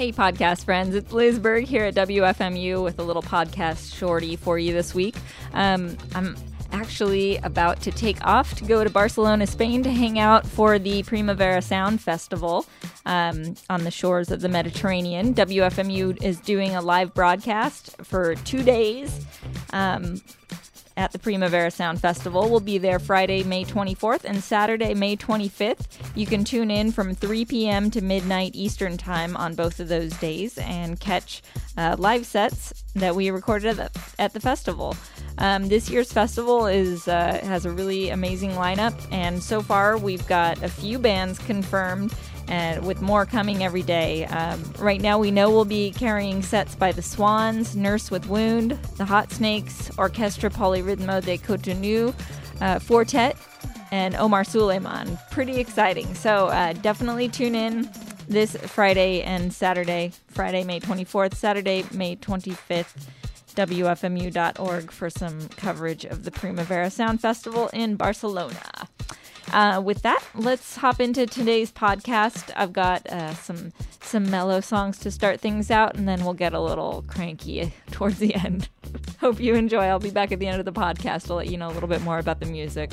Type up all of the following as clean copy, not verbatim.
Hey, podcast friends, it's Liz Berg here at WFMU with a little podcast shorty for you this week. I'm actually about to take off to go to Barcelona, Spain to hang out for the Primavera Sound Festival on the shores of the Mediterranean. WFMU is doing a live broadcast for 2 days at the Primavera Sound Festival. We'll be there Friday, May 24th and Saturday, May 25th. You can tune in from 3 p.m. to midnight Eastern Time on both of those days and catch live sets that we recorded at the festival. This year's festival has a really amazing lineup, and so far we've got a few bands confirmed, and with more coming every day. Right now we know we'll be carrying sets by the Swans, Nurse with Wound, the Hot Snakes, Orchestra Polyrhythmo de Cotonou, Fortet, and Omar Suleiman. Pretty exciting. So definitely tune in this Friday and Saturday, Friday, May 24th, Saturday, May 25th, WFMU.org for some coverage of the Primavera Sound Festival in Barcelona. With that, let's hop into today's podcast. I've got some mellow songs to start things out, and then we'll get a little cranky towards the end. Hope you enjoy. I'll be back at the end of the podcast to let you know a little bit more about the music.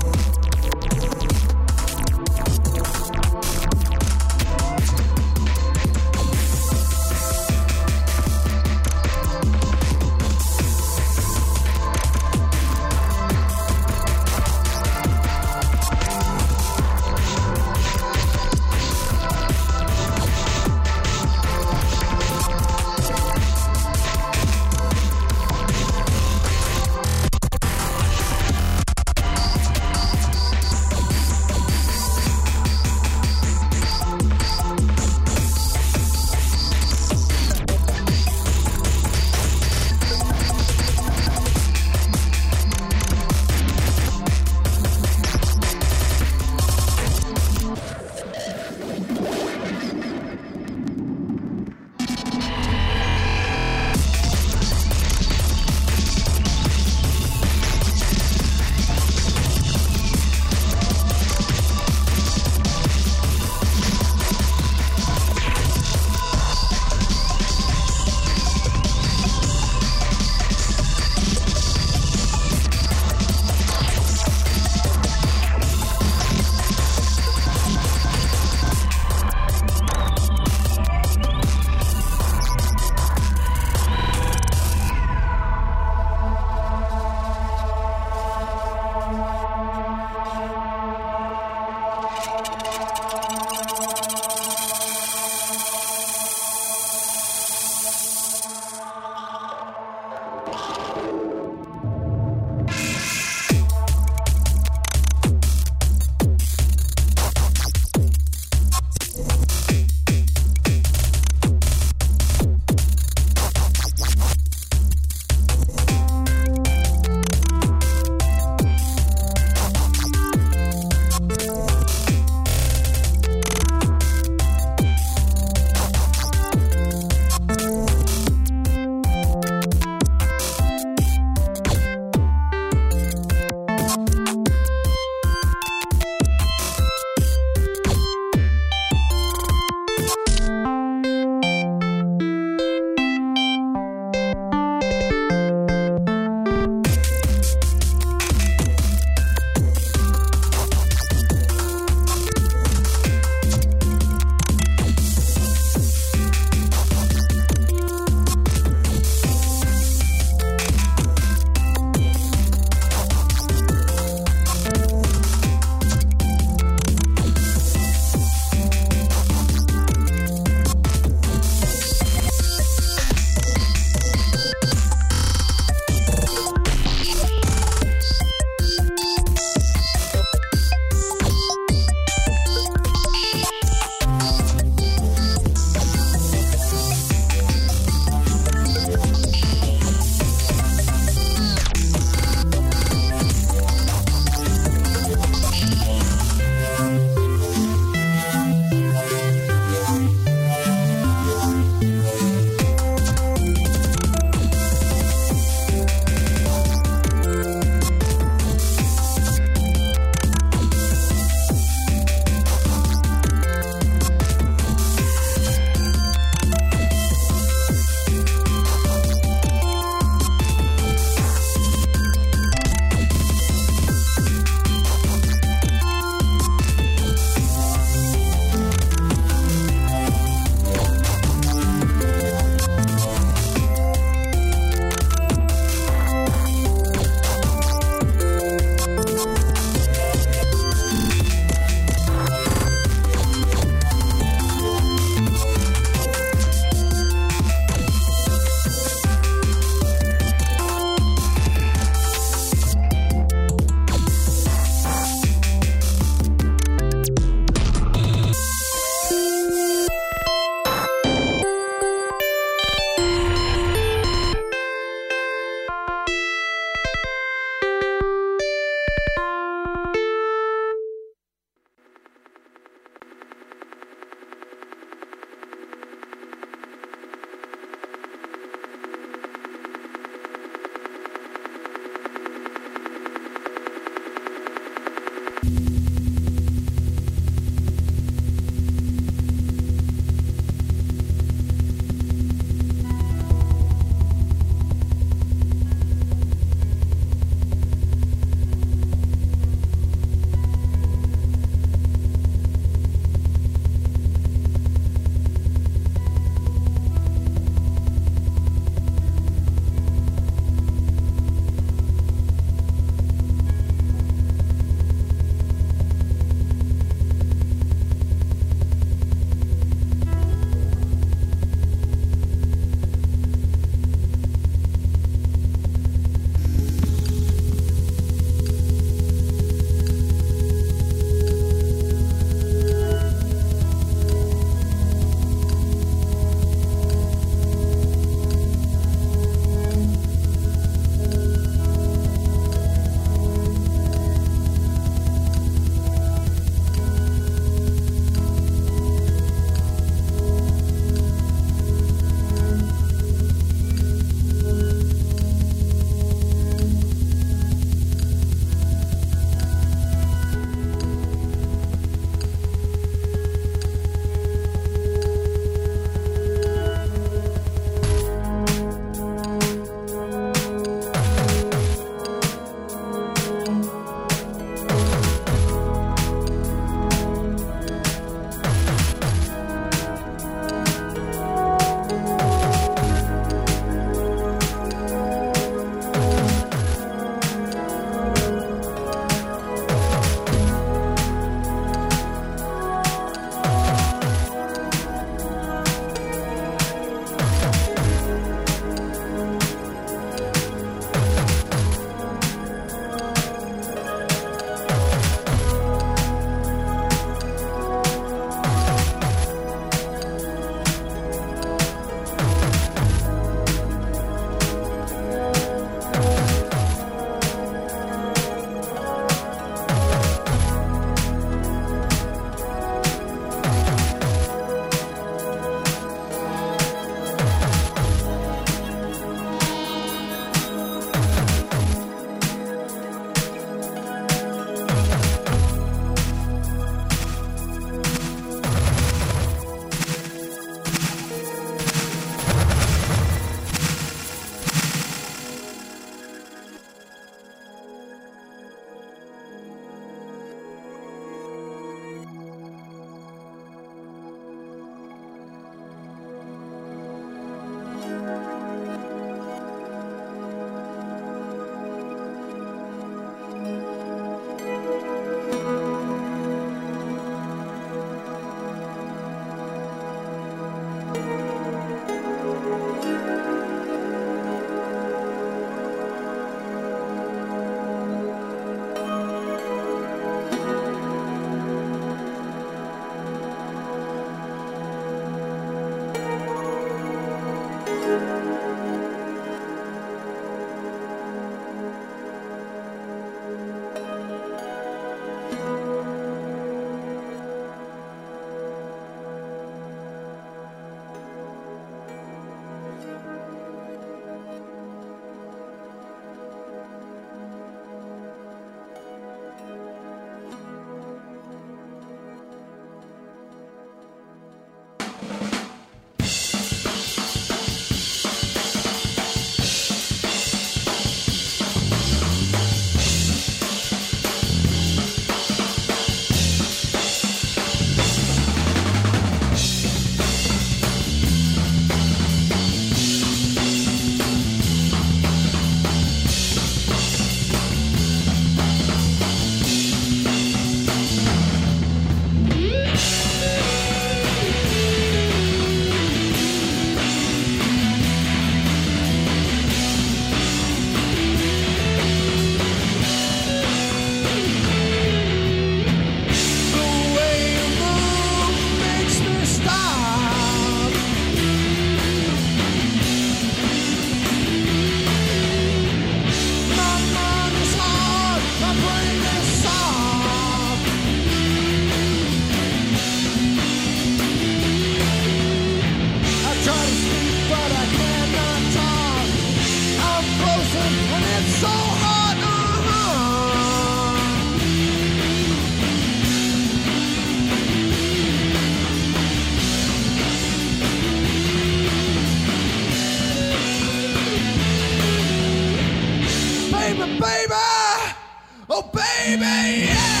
baby, baby. Oh, baby, yeah.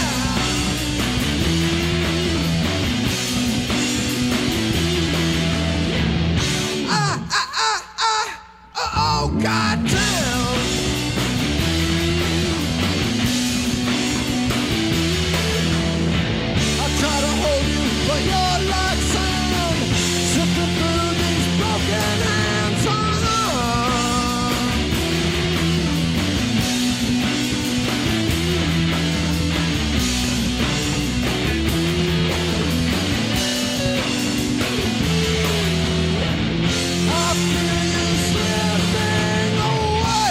Oh, goddamn. I try to hold you, but you're like sand, slipping through these broken hands. I feel you slipping away.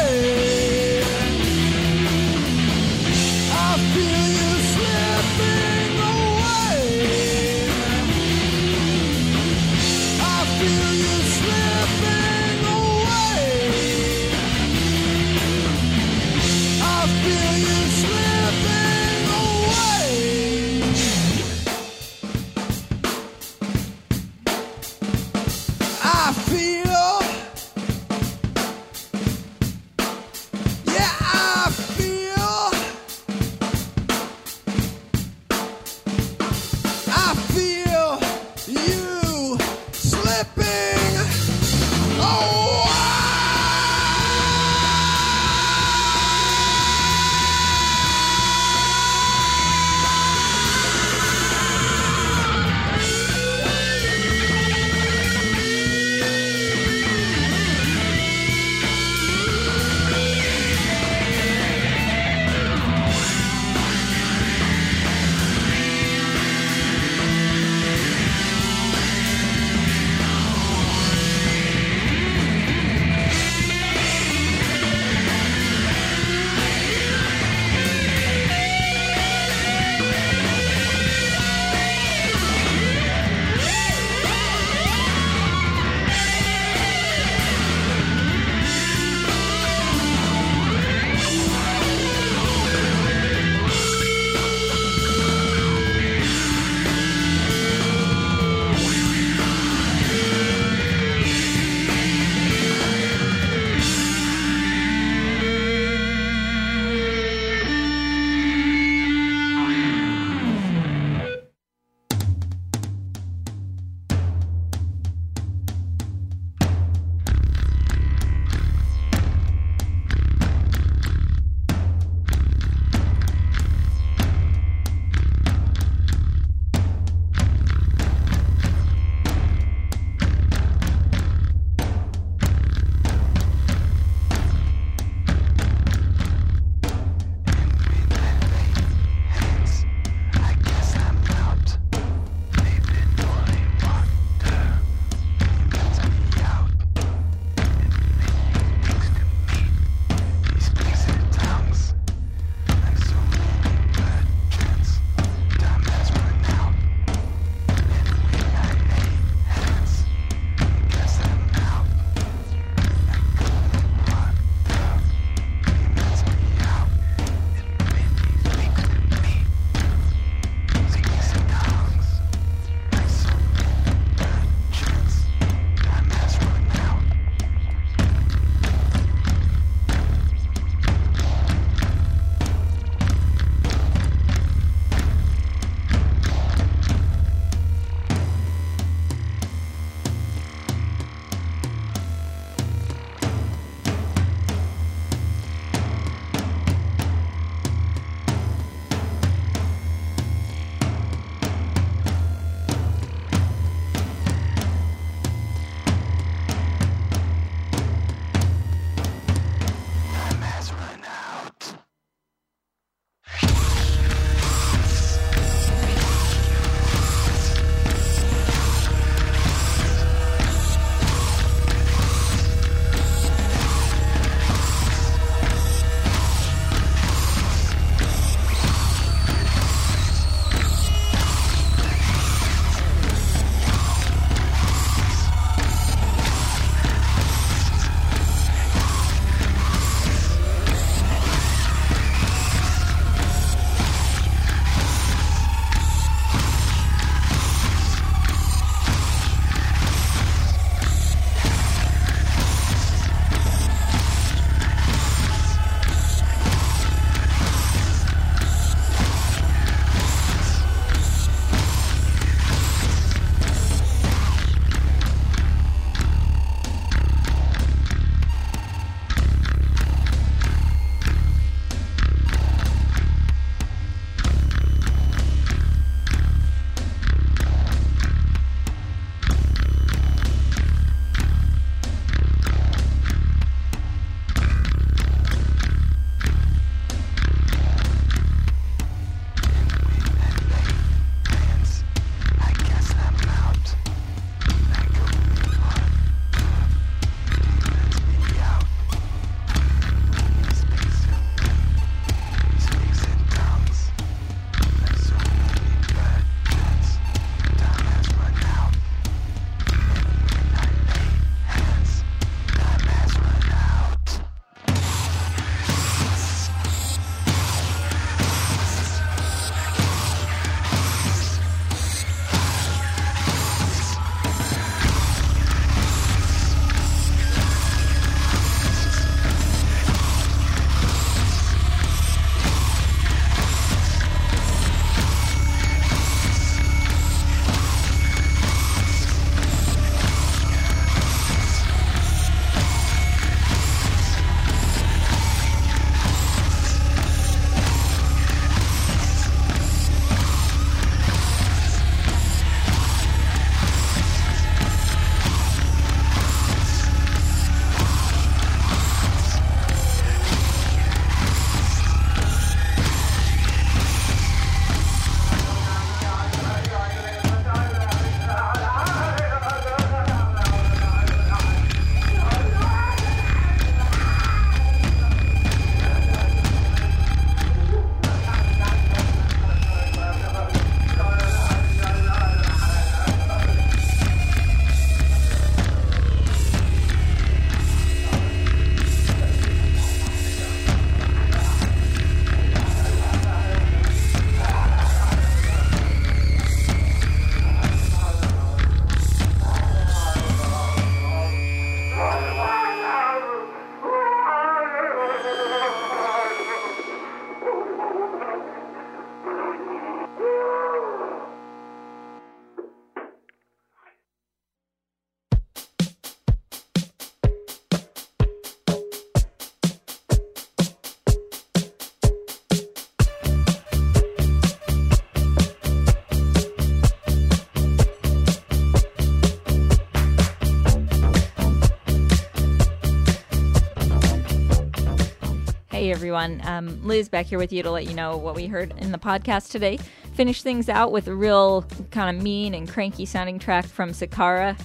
Hey everyone, Liz back here with you to let you know what we heard in the podcast today. Finish things out with a real kind of mean and cranky sounding track from Sakara.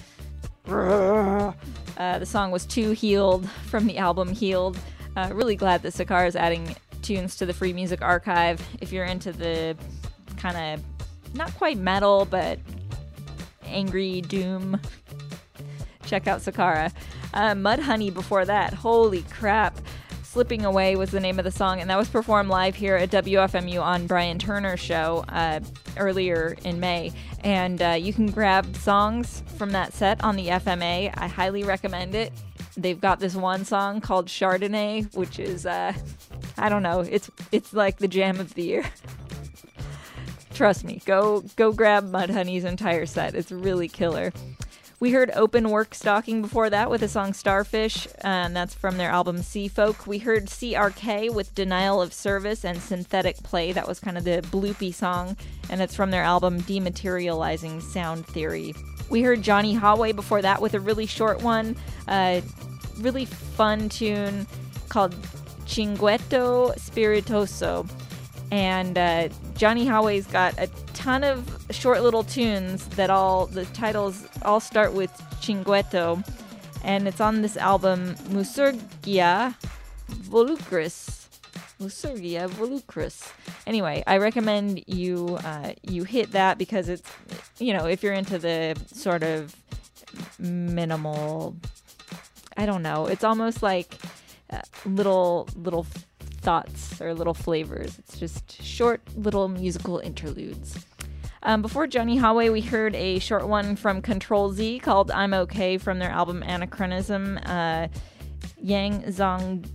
The song was Too Healed from the album Healed. Really glad that Sakara is adding tunes to the Free Music Archive. If you're into the kind of not quite metal but angry doom, check out Sakara. Mudhoney before that. Holy crap. Slipping Away was the name of the song, and that was performed live here at WFMU on Brian Turner's show earlier in May. And you can grab songs from that set on the FMA. I highly recommend it. They've got this one song called Chardonnay, which is, I don't know, it's like the jam of the year. Trust me, go grab Mudhoney's entire set. It's really killer. We heard Open Work Stocking before that with the song Starfish, and that's from their album Sea Folk. We heard CRK with Denial of Service and Synthetic Play. That was kind of the bloopy song, and it's from their album Dematerializing Sound Theory. We heard Johnny Hawway before that with a really short one, really fun tune called Cinguetto Spiritoso. And Johnny Hawway's got a ton of short little tunes that the titles all start with Cinguetto, and it's on this album Musurgia Volucris. Anyway, I recommend you hit that because it's, if you're into the sort of minimal, I don't know, it's almost like little thoughts or little flavors. It's just short little musical interludes. Before Johnny Hawway, we heard a short one from Control Z called I'm Okay from their album Anachronism. Yang Zhang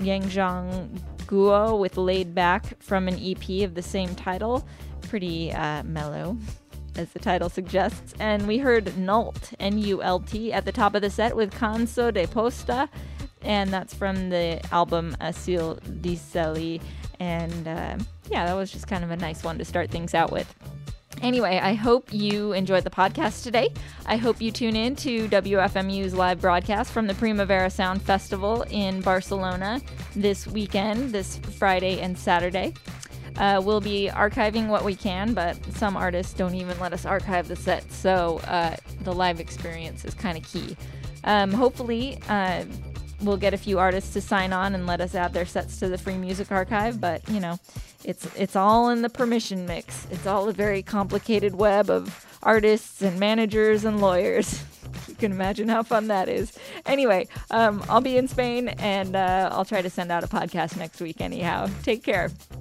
Guo with Laid Back from an EP of the same title. Pretty mellow, as the title suggests. And we heard Nult, N-U-L-T, at the top of the set with Canso de Posta, and that's from the album Asil di Seli. And that was just kind of a nice one to start things out with. Anyway, I hope you enjoyed the podcast today. I hope you tune in to WFMU's live broadcast from the Primavera Sound Festival in Barcelona this weekend, this Friday and Saturday. We'll be archiving what we can, but some artists don't even let us archive the set, so the live experience is kind of key. Hopefully, we'll get a few artists to sign on and let us add their sets to the Free Music Archive, but, it's all in the permission mix. It's all a very complicated web of artists and managers and lawyers. You can imagine how fun that is. Anyway, I'll be in Spain, and I'll try to send out a podcast next week anyhow. Take care.